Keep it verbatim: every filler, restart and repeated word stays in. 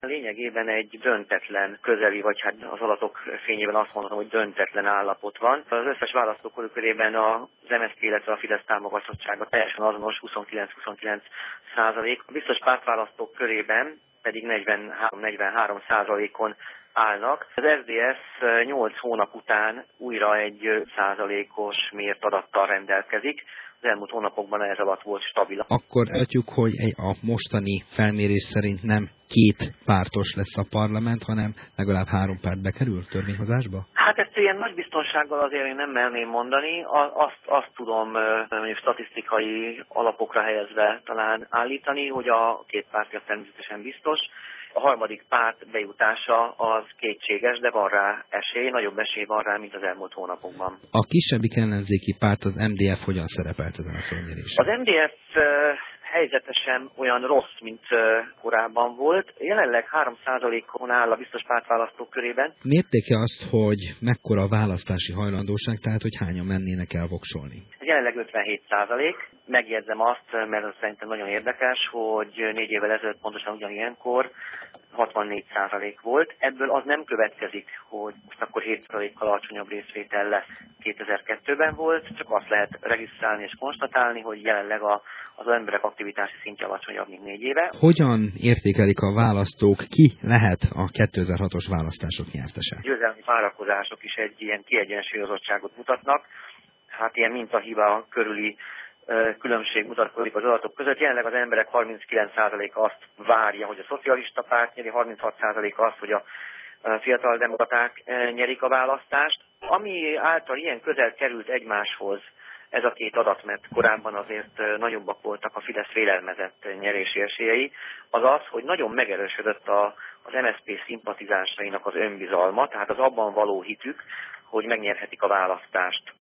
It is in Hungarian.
Lényegében egy döntetlen közeli, vagy hát az adatok fényében azt mondhatom, hogy döntetlen állapot van. Az összes választókorú körében az em es zé pé, illetve a Fidesz támogatottsága teljesen azonos, huszonkilenc-huszonkilenc százalék. A biztos pártválasztók körében pedig negyvenhárom-negyvenhárom százalékon állnak. Az es zé dé es nyolc hónap után újra egy százalékos mért adattal rendelkezik. Az elmúlt hónapokban ez alatt volt stabil. Akkor látjuk, hogy a mostani felmérés szerint nem két pártos lesz a parlament, hanem legalább három párt bekerül törvényhozásba? Hát ezt ilyen nagy biztonsággal azért én nem merném mondani. Azt, azt tudom mondjuk statisztikai alapokra helyezve talán állítani, hogy a két pártja természetesen biztos. A harmadik párt bejutása az kétséges, de van rá esély, nagyobb esély van rá, mint az elmúlt hónapokban. A kisebbik ellenzéki párt, az em dé ef hogyan szerepelt ezen a felmérésen? Az em dé ef helyzetesen olyan rossz, mint korábban volt. Jelenleg három százalékon áll a biztos pártválasztók körében. Mérték-e azt, hogy mekkora a választási hajlandóság, tehát hogy hányan mennének el voksolni? Jelenleg ötvenhét százalék. Megjegyzem azt, mert az szerintem nagyon érdekes, hogy négy évvel ezelőtt pontosan ugyanilyenkor hatvannégy százalék volt. Ebből az nem következik, hogy most akkor hét százalékkal alacsonyabb részvétel lesz. kétezer-kettőben volt, csak azt lehet regisztrálni és konstatálni, hogy jelenleg a, az emberek aktivitási szintje alacsonyabb, mint négy éve. Hogyan értékelik a választók, ki lehet a kétezer-hatos választások nyertese? Győzelmi várakozások is egy ilyen kiegyensúlyozottságot mutatnak. Hát ilyen mintahiba körüli különbség mutatkozik az adatok között. Jelenleg az emberek harminckilenc százaléka azt várja, hogy a szocialista párt nyeri, harminchat százaléka azt, hogy a fiatal demokraták nyerik a választást. Ami által ilyen közel került egymáshoz ez a két adat, mert korábban azért nagyobbak voltak a Fidesz vélelmezett nyerési esélyei, az az, hogy nagyon megerősödött a, az em es zé pé szimpatizánsainak az önbizalma, tehát az abban való hitük, hogy megnyerhetik a választást.